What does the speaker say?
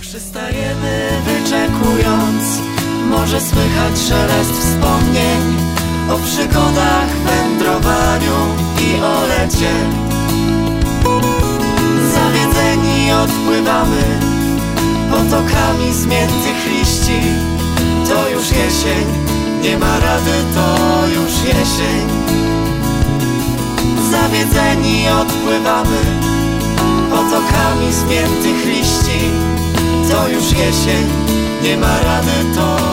Przystajemy wyczekując, może słychać szelest wspomnień o przygodach, wędrowaniu i o lecie. Zawiedzeni odpływamy potokami zmiętych liści. To już jesień, nie ma rady, to już jesień. Zawiedzeni odpływamy potokami zmiętych liści. To już jesień, nie ma rady, to